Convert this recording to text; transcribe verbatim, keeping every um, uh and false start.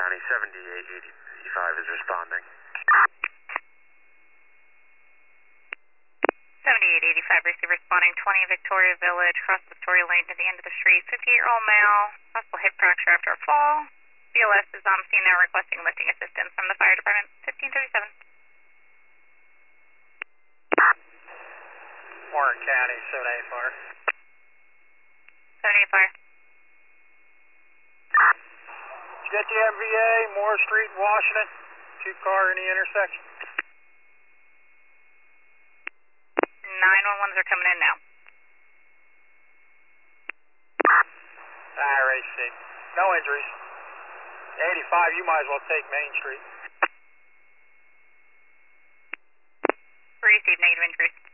County, seventy-eight eighty-five is responding. seventy-eight eighty-five, receive responding, twenty Victoria Village, cross Victoria Lane to the end of the street, fifty-eight-year-old male, possible hip fracture after a fall. B L S is on scene now requesting lifting assistance from the fire department, fifteen thirty-seven. Warren County, seventy-eight fire. seventy-eight fire. Did you get the M V A, Moore Street, Washington? Two car in the intersection. nine one ones are coming in now. I R A C. No injuries. eighty-five, you might as well take Main Street. Receive negative injuries.